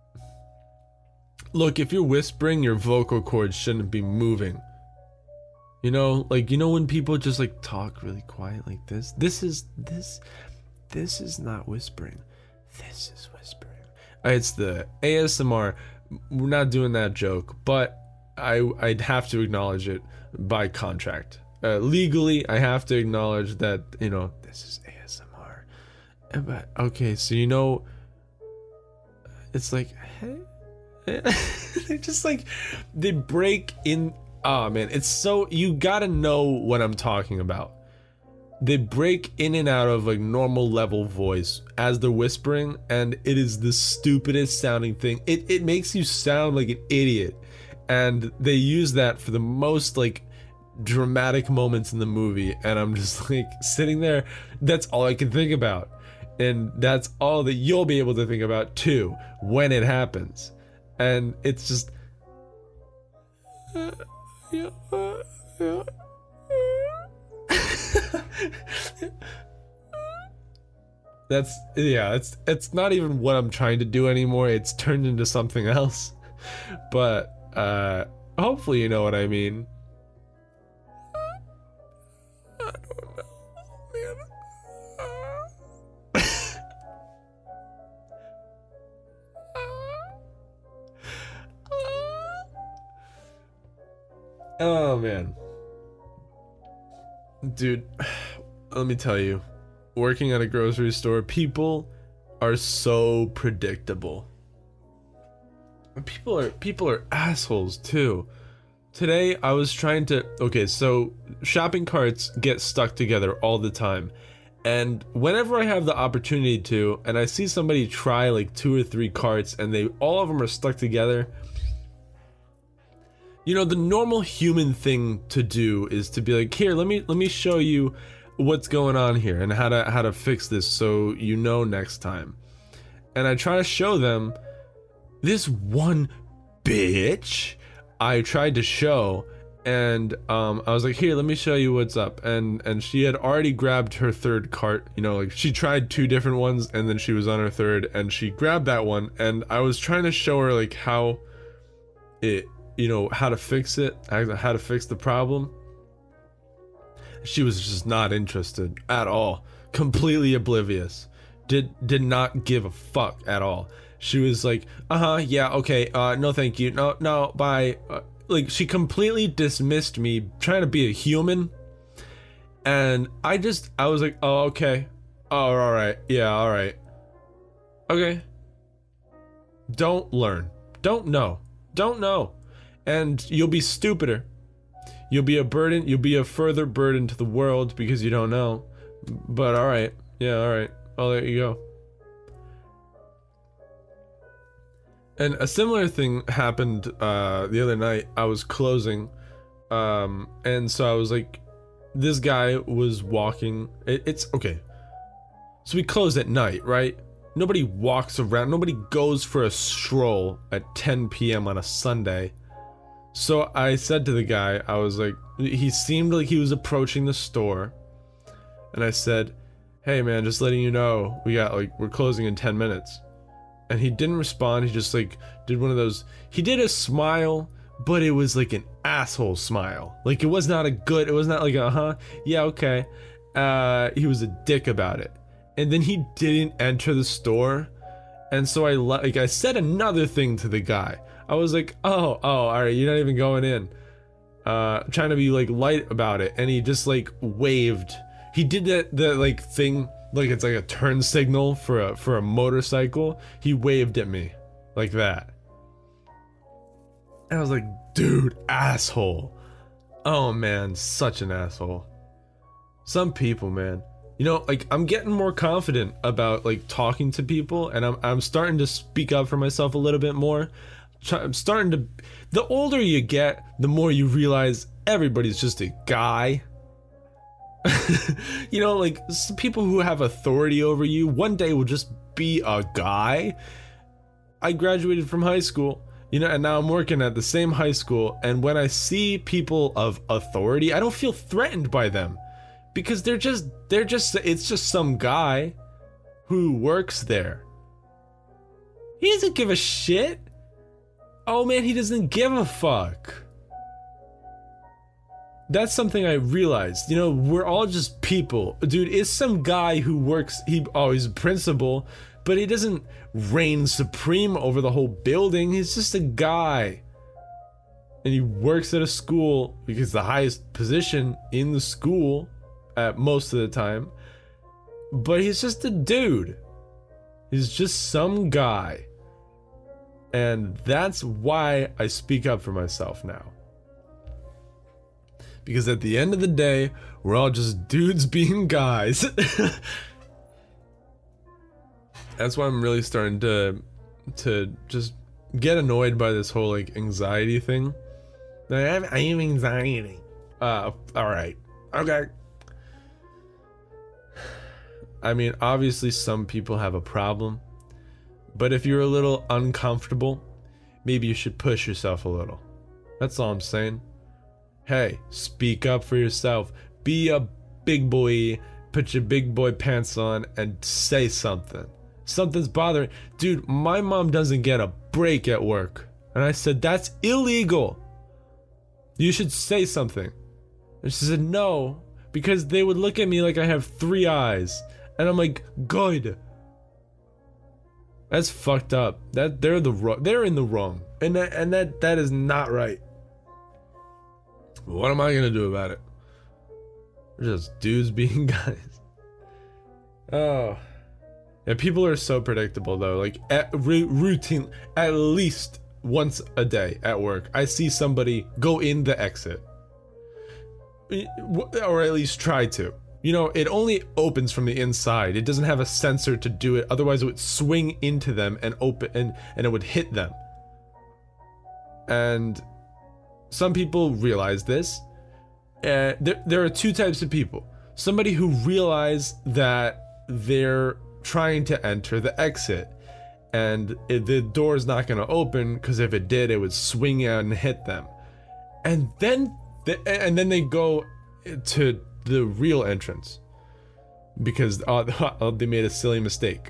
Look, if you're whispering, your vocal cords shouldn't be moving. You know, like, you know when people just like talk really quiet like this? This is this this is not whispering. This is whispering. It's the A S M R. We're not doing that joke, but I I'd have to acknowledge it by contract. Uh, legally, I have to acknowledge that, you know, this is A S M R. But okay, so you know, it's like, hey, they're just like, they break in. Oh man, it's so, you gotta know what I'm talking about. they break in and out of like normal level voice as they're whispering, and it is the stupidest sounding thing. It it makes you sound like an idiot, and they use that for the most like dramatic moments in the movie, and I'm just like sitting there. That's all I can think about, and that's all that you'll be able to think about too when it happens, and it's just. Uh, yeah, uh, yeah. That's yeah, it's it's not even what I'm trying to do anymore. It's turned into something else. But uh hopefully you know what I mean. I don't know, man. Oh man. Dude, let me tell you, working at a grocery store, people are so predictable. People are people are assholes too. Today I was trying to okay, so shopping carts get stuck together all the time. And whenever I have the opportunity to, and I see somebody try like two or three carts and they all of them are stuck together, you know, the normal human thing to do is to be like, here, let me let me show you what's going on here and how to how to fix this so you know next time. And I try to show them this one bitch I tried to show, and um, I was like, here, let me show you what's up. And and she had already grabbed her third cart, you know, like she tried two different ones and then she was on her third and she grabbed that one, and I was trying to show her like how it you know, how to fix it, how to fix the problem. She was just not interested at all. Completely oblivious. Did did not give a fuck at all. She was like, uh-huh, yeah, okay, uh, no thank you, no, no, bye. Uh, like, she completely dismissed me trying to be a human. And I just, I was like, oh, okay. Oh, alright, yeah, alright. Okay. Don't learn. Don't know. Don't know. And you'll be stupider. You'll be a burden, you'll be a further burden to the world because you don't know. But alright, yeah, alright, I'll let you go. And a similar thing happened uh, the other night. I was closing, um, and so I was like, this guy was walking, it, it's, okay. So we close at night, right? Nobody walks around, nobody goes for a stroll at ten p m on a Sunday. So I said to the guy, I was like, he seemed like he was approaching the store, and I said, hey man, just letting you know, we got like, we're closing in ten minutes. And he didn't respond, he just like, did one of those, he did a smile, but it was like an asshole smile. Like it was not a good, it was not like a, uh-huh, yeah, okay. Uh, he was a dick about it. And then he didn't enter the store, and so I, like, I said another thing to the guy. I was like, oh, oh, alright, you're not even going in. Uh, trying to be, like, light about it, and he just, like, waved. He did that, the, like, thing, like it's like a turn signal for a, for a motorcycle. He waved at me, like that. And I was like, dude, asshole. Oh, man, such an asshole. Some people, man. You know, like, I'm getting more confident about, like, talking to people, and I'm, I'm starting to speak up for myself a little bit more. I'm starting to, the older you get, the more you realize everybody's just a guy. You know, like, people who have authority over you one day will just be a guy. I graduated from high school, you know, and now I'm working at the same high school, and when I see people of authority, I don't feel threatened by them, because they're just, they're just, it's just some guy who works there. He doesn't give a shit. Oh man, he doesn't give a fuck. That's something I realized. You know, we're all just people. Dude, it's some guy who works, he, oh, he's a principal, but he doesn't reign supreme over the whole building. He's just a guy. And he works at a school because the highest position in the school at most of the time. But he's just a dude. He's just some guy. And that's why I speak up for myself now. Because at the end of the day, we're all just dudes being guys. That's why I'm really starting to to just get annoyed by this whole like anxiety thing. I have, I have anxiety. Uh, all right, okay. I mean, obviously some people have a problem, but if you're a little uncomfortable, maybe you should push yourself a little. That's all I'm saying. Hey, speak up for yourself. Be a big boy. Put your big boy pants on and say something. Something's bothering. Dude, my mom doesn't get a break at work. And I said, that's illegal. You should say something. And she said, no, because they would look at me like I have three eyes. And I'm like, good. That's fucked up. That they're the wrong. They're in the wrong, and that and that that is not right. What am I gonna do about it? We're just dudes being guys. Oh, yeah. People are so predictable though. Like at routine, at least once a day at work, I see somebody go in the exit, or at least try to. You know, it only opens from the inside. It doesn't have a sensor to do it. Otherwise, it would swing into them and open, and, and it would hit them. And some people realize this. Uh, there, there are two types of people. Somebody who realize that they're trying to enter the exit, and it, the door is not going to open because if it did, it would swing out and hit them. And then, the, and then they go to the real entrance because uh, they made a silly mistake.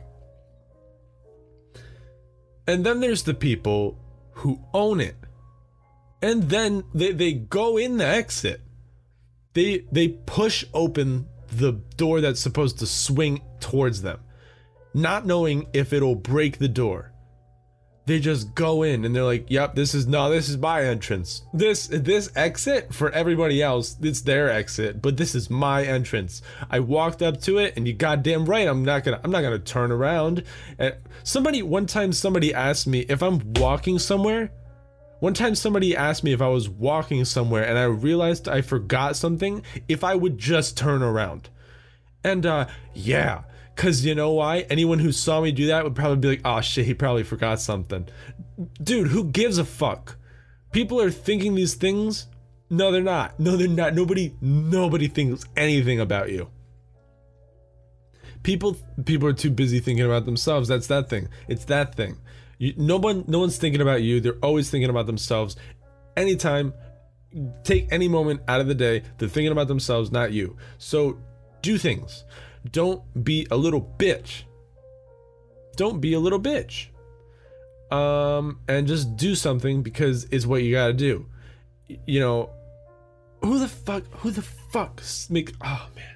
And then there's the people who own it, and then they, they go in the exit. They they push open the door that's supposed to swing towards them, not knowing if it'll break the door. They just go in and they're like, yep, this is no, this is my entrance. This this exit for everybody else, it's their exit, but this is my entrance. I walked up to it, and you goddamn right, I'm not gonna I'm not gonna turn around. And somebody one time somebody asked me if I'm walking somewhere. One time somebody asked me if I was walking somewhere, and I realized I forgot something, if I would just turn around. And uh yeah. Cause you know why? Anyone who saw me do that would probably be like, oh shit, he probably forgot something. Dude, who gives a fuck? People are thinking these things. No, they're not. No, they're not. Nobody, nobody thinks anything about you. People, people are too busy thinking about themselves. That's that thing. It's that thing. You, no one, no one's thinking about you. They're always thinking about themselves. Anytime, take any moment out of the day, they're thinking about themselves, not you. So do things. Don't be a little bitch. Don't be a little bitch. Um, and just do something because it's what you gotta do. You know, who the fuck, who the fuck make, oh man.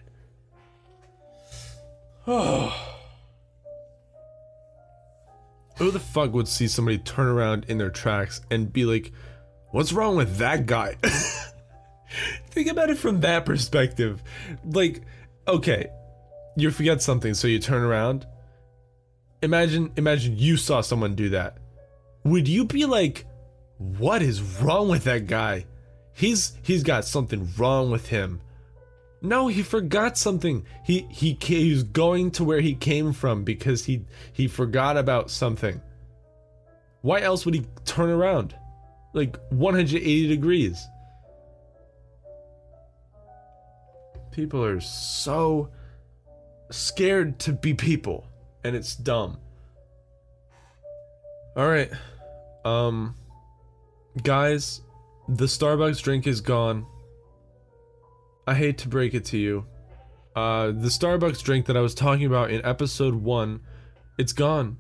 Oh. Who the fuck would see somebody turn around in their tracks and be like, what's wrong with that guy? Think about it from that perspective. Like, okay. You forget something, so you turn around. Imagine, imagine you saw someone do that. Would you be like, what is wrong with that guy? He's, he's got something wrong with him. No, he forgot something. He, he, he was going to where he came from because he, he forgot about something. Why else would he turn around? Like one hundred eighty degrees. People are so scared to be people, and it's dumb. All right, um guys, the Starbucks drink is gone. I hate to break it to you. Uh the Starbucks drink that I was talking about in episode one, it's gone.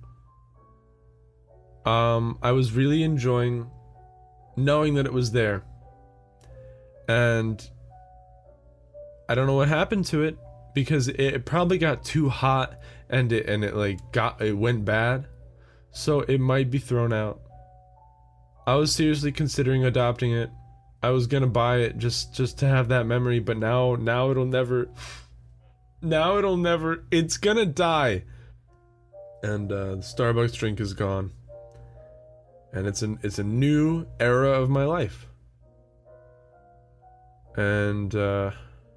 um I was really enjoying knowing that it was there, and I don't know what happened to it, because it probably got too hot and it and it like got it went bad, so it might be thrown out. I was seriously considering adopting it. I was gonna buy it just just to have that memory, but now now it'll never now it'll never it's gonna die. And uh the Starbucks drink is gone, and it's an it's a new era of my life. And uh,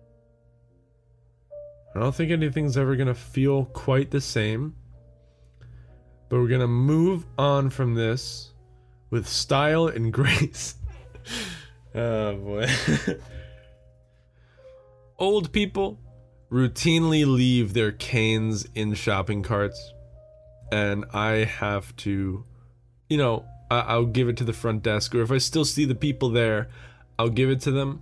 I don't think anything's ever gonna feel quite the same. But we're gonna move on from this with style and grace. Oh boy. Old people routinely leave their canes in shopping carts, and I have to, you know, I I'll give it to the front desk, or if I still see the people there, I'll give it to them.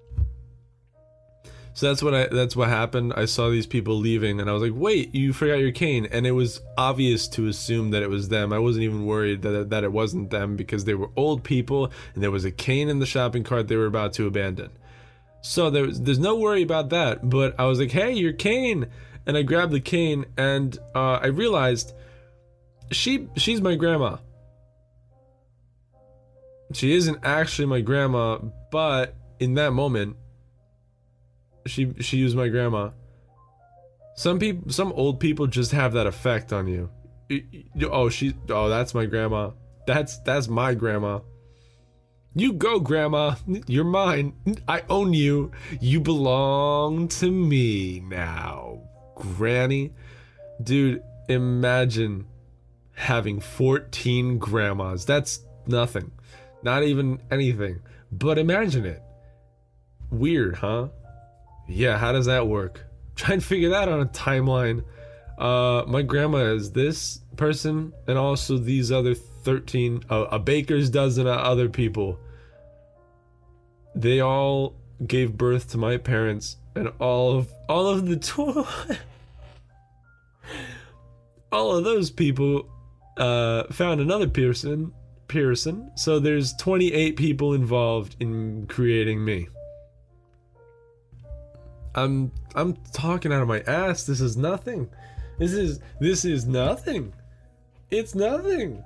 So that's what I that's what happened. I saw these people leaving and I was like, "Wait, you forgot your cane." And it was obvious to assume that it was them. I wasn't even worried that that it wasn't them because they were old people and there was a cane in the shopping cart they were about to abandon. So there was, there's no worry about that, but I was like, "Hey, your cane." And I grabbed the cane and uh, I realized she she's my grandma. She isn't actually my grandma, but in that moment She she used my grandma. Some people, some old people just have that effect on you. Oh, she. Oh, that's my grandma. That's that's my grandma. You go, grandma. You're mine. I own you. You belong to me now, granny. Dude, imagine having fourteen grandmas. That's nothing. Not even anything. But imagine it. Weird, huh? Yeah, how does that work? Try and figure that on a timeline. Uh, my grandma is this person, and also these other thirteen, uh, a baker's dozen of other people. They all gave birth to my parents, and all of all of the tw all of those people uh, found another person. Pearson. So there's twenty-eight people involved in creating me. I'm I'm talking out of my ass. This is nothing. This is this is nothing. It's nothing.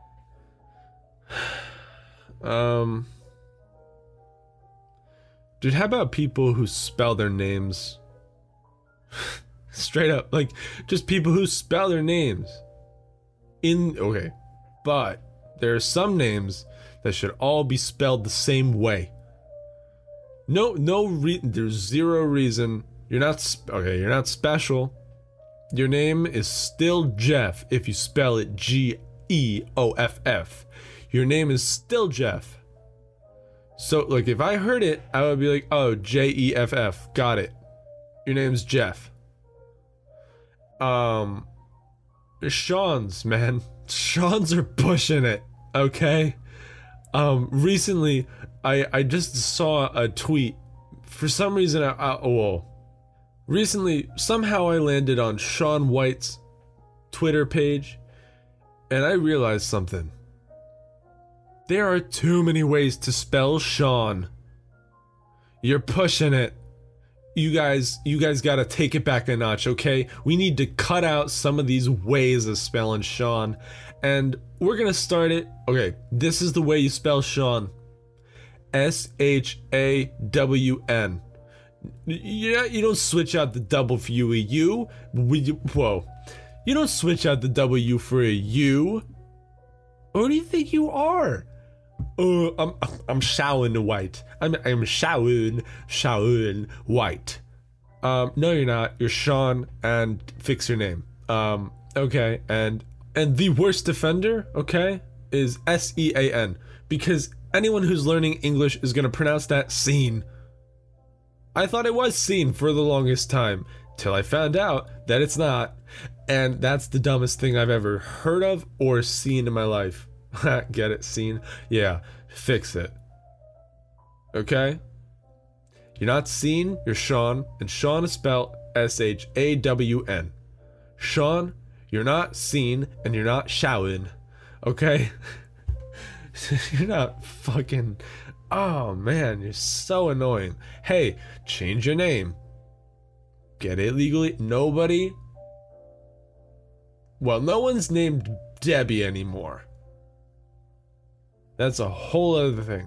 Um Dude, how about people who spell their names straight up, like just people who spell their names in okay, but there are some names that should all be spelled the same way. No, no re- there's zero reason. You're not, sp- okay, you're not special. Your name is still Jeff if you spell it G E O F F. Your name is still Jeff. So, like, if I heard it, I would be like, oh, J E F F, got it. Your name's Jeff. Um, Sean's, man. Sean's are pushing it, okay? Um, recently, I, I just saw a tweet. For some reason, I, I oh, well, recently, somehow I landed on Sean White's Twitter page, and I realized something. There are too many ways to spell Sean. You're pushing it. You guys, you guys gotta take it back a notch, okay? We need to cut out some of these ways of spelling Sean, and we're gonna start it. Okay, this is the way you spell Sean. S H A W N. Yeah, you don't switch out the double for you a U. We, whoa. You don't switch out the W for a U. Who do you think you are? Uh, I'm, I'm Shaun White. I'm, I'm Shaun, Shaun White. Um, no you're not. You're Sean, and fix your name. Um, okay, and, and the worst offender, okay, is S E A N. Because anyone who's learning English is gonna pronounce that scene. I thought it was seen for the longest time, till I found out that it's not. And that's the dumbest thing I've ever heard of or seen in my life. Get it? Seen? Yeah, fix it. Okay? You're not seen, you're Sean, and Sean is spelled S H A W N. Sean, you're not seen, and you're not Shaun. Okay? You're not fucking... Oh man, you're so annoying. Hey, change your name. Get it legally. Nobody... Well, no one's named Debbie anymore. That's a whole other thing.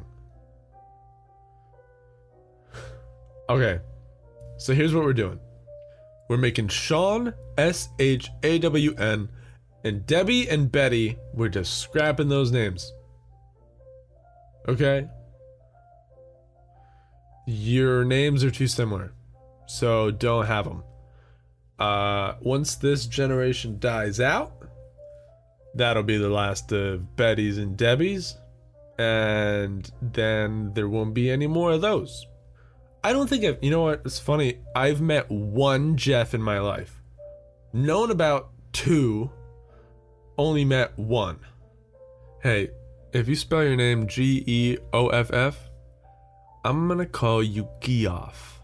Okay, so here's what we're doing. We're making Sean, S H A W N, and Debbie and Betty, we're just scrapping those names. Okay? your names are too similar, so don't have them. Uh, once this generation dies out, that'll be the last of Betty's and Debbie's, and then there won't be any more of those. I don't think I've, you know what, it's funny, I've met one Jeff in my life. Known about two, only met one. Hey, if you spell your name G E O F F, I'm gonna call you Geoff.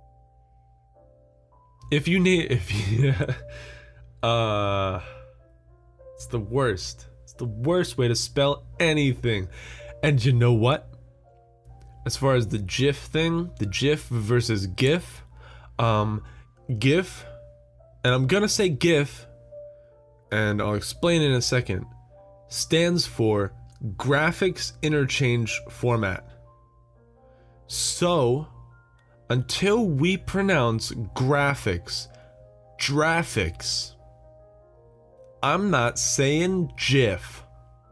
If you need, if you, uh, it's the worst. It's the worst way to spell anything. And you know what? As far as the GIF thing, the GIF versus GIF, um, GIF, and I'm gonna say GIF, and I'll explain in a second, stands for Graphics Interchange Format. So, until we pronounce graphics, graphics, I'm not saying GIF.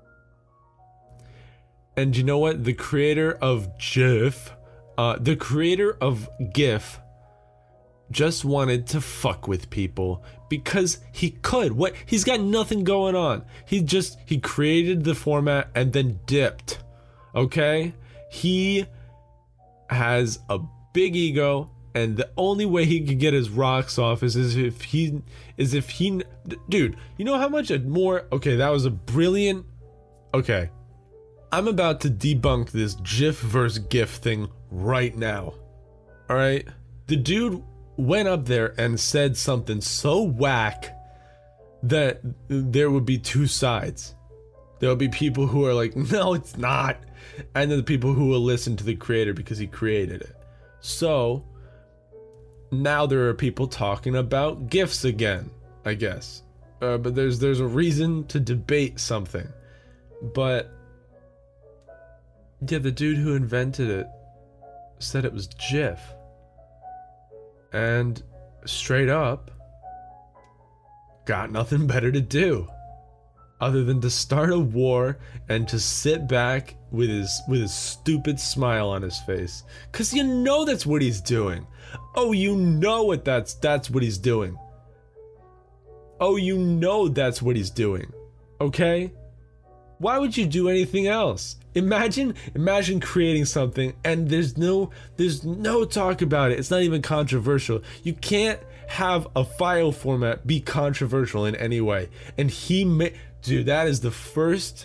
And you know what? The creator of GIF, uh, the creator of GIF just wanted to fuck with people because he could. What? He's got nothing going on. He just, he created the format and then dipped. Okay? He has a big ego, and the only way he could get his rocks off is, is if he is if he dude, you know how much more okay, that was a brilliant okay. I'm about to debunk this GIF versus GIF thing right now. Alright? The dude went up there and said something so whack that there would be two sides. There will be people who are like, no, it's not. And then the people who will listen to the creator because he created it. So, now there are people talking about GIFs again, I guess. Uh, but there's there's a reason to debate something. But, yeah, the dude who invented it said it was GIF. And, straight up, got nothing better to do other than to start a war and to sit back with his with his stupid smile on his face, cause you know that's what he's doing. Oh, you know what that's that's what he's doing. Oh, you know that's what he's doing. Okay? Why would you do anything else? Imagine imagine creating something and there's no there's no talk about it. It's not even controversial. You can't have a file format be controversial in any way. And he made, dude, that is the first,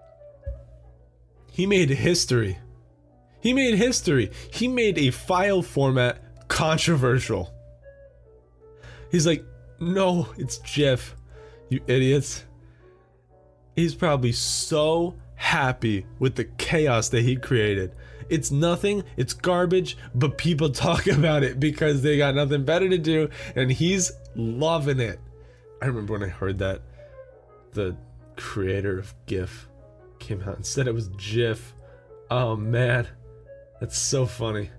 he made history. He made history. He made a file format controversial. He's like, no, it's GIF, you idiots. He's probably so happy with the chaos that he created. It's nothing, it's garbage, but people talk about it because they got nothing better to do, and he's loving it. I remember when I heard that the creator of GIF came out and said it was GIF. Oh man, that's so funny.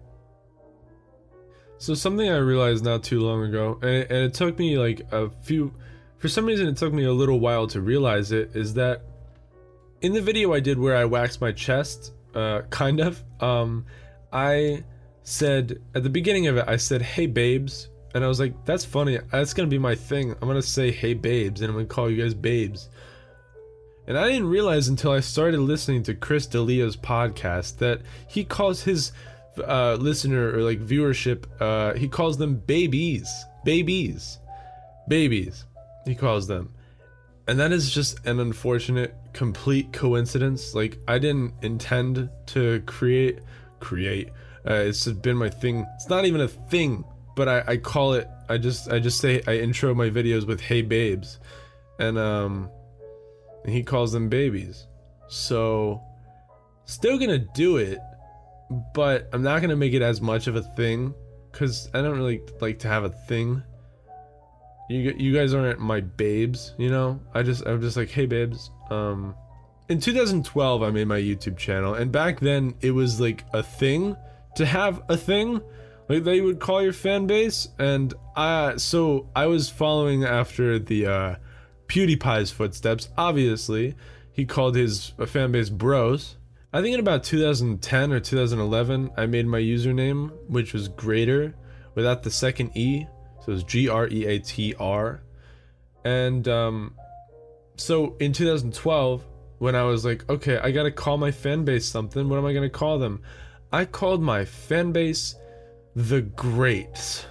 So something I realized not too long ago, and it, and it took me like a few, for some reason it took me a little while to realize it, is that in the video I did where I waxed my chest, uh, kind of, um, I said, at the beginning of it, I said, hey babes, and I was like, that's funny, that's gonna be my thing, I'm gonna say hey babes, and I'm gonna call you guys babes. And I didn't realize until I started listening to Chris D'Elia's podcast that he calls his uh, listener, or like viewership, uh, he calls them babies, babies, babies, he calls them. And that is just an unfortunate, complete coincidence. Like, I didn't intend to create, create, uh, it's just been my thing. It's not even a thing, but I, I call it, I just, I just say, I intro my videos with hey babes. And, um, he calls them babies. So, still gonna do it, but I'm not gonna make it as much of a thing, because I don't really like to have a thing. You, you guys aren't my babes, you know? I just, I'm just like, hey babes. Um, in two thousand twelve, I made my YouTube channel, and back then, it was like a thing to have a thing, like that you would call your fan base, and I, so I was following after the, uh, PewDiePie's footsteps. Obviously, he called his fan base bros, I think in about two thousand ten or two thousand eleven, I made my username, which was Greater, without the second E. So it was G R E A T R. And um, so in two thousand twelve, when I was like, okay, I gotta call my fan base something, what am I gonna call them? I called my fan base The Greats.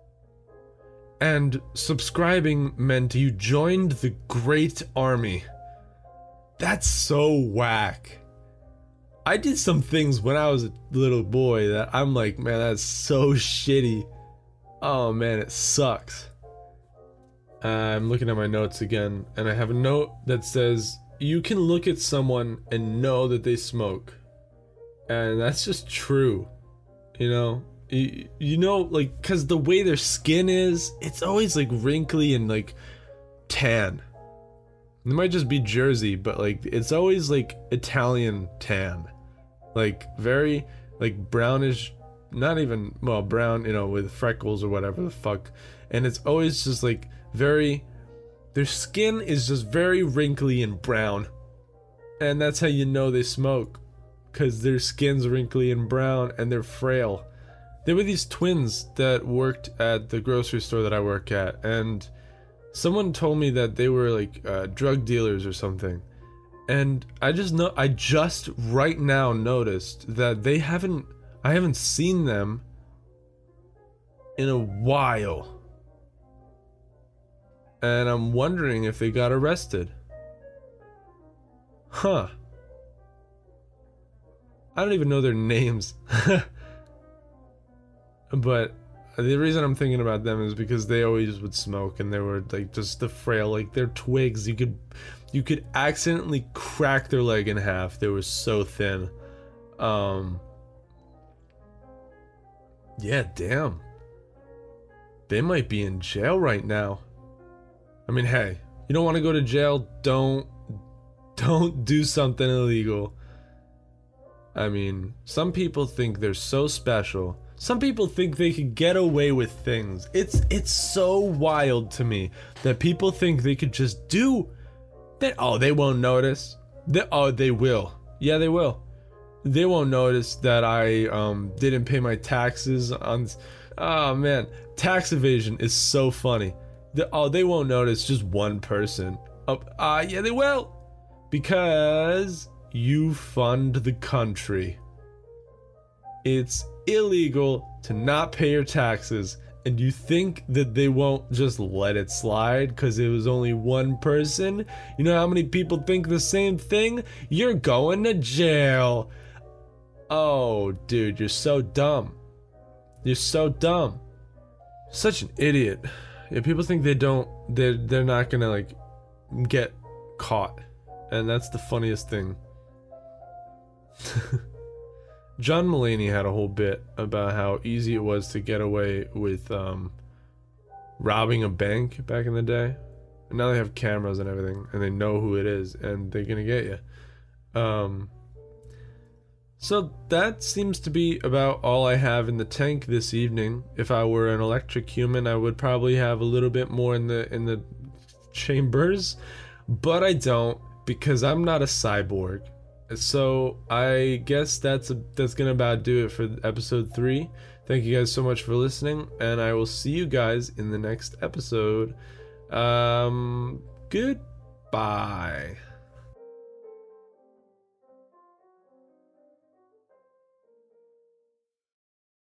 And subscribing meant you joined the Great Army. That's so whack. I did some things when I was a little boy that I'm like, man, that's so shitty. Oh man, it sucks. Uh, I'm looking at my notes again, and I have a note that says, you can look at someone and know that they smoke. And that's just true. You know? You, you know, like, cause the way their skin is, it's always like wrinkly and like tan. It might just be Jersey, but like, it's always like Italian tan. Like, very, like, brownish, not even, well, brown, you know, with freckles or whatever the fuck. And it's always just like, very, their skin is just very wrinkly and brown. And that's how you know they smoke. Cause their skin's wrinkly and brown and they're frail. There were these twins that worked at the grocery store that I work at, and someone told me that they were like uh, drug dealers or something. And I just know, I just right now noticed that they haven't, I haven't seen them in a while. And I'm wondering if they got arrested. Huh. I don't even know their names. But the reason I'm thinking about them is because they always would smoke, and they were like just the frail, like their twigs, you could you could accidentally crack their leg in half. They were so thin. Um Yeah, damn. They might be in jail right now. I mean, hey, you don't want to go to jail, don't don't do something illegal. I mean, some people think they're so special. Some people think they could get away with things. It's it's so wild to me that people think they could just do that. Oh, they won't notice. They, oh, they will. Yeah, they will. They won't notice that I um didn't pay my taxes on. Oh man, tax evasion is so funny. The, oh, they won't notice just one person. Oh, uh, yeah, they will, because you fund the country. It's illegal to not pay your taxes, and you think that they won't just let it slide because it was only one person? You know how many people think the same thing? You're going to jail. Oh, dude, you're so dumb. You're so dumb. Such an idiot. Yeah, people think they don't, they're, they're not gonna like get caught, and that's the funniest thing. John Mulaney had a whole bit about how easy it was to get away with um, robbing a bank back in the day. And now they have cameras and everything, and they know who it is, and they're gonna get you. Um, so that seems to be about all I have in the tank this evening. If I were an electric human, I would probably have a little bit more in the in the chambers, but I don't, because I'm not a cyborg. So I guess that's a, that's gonna about do it for episode three. Thank you guys so much for listening, and I will see you guys in the next episode. Um, goodbye.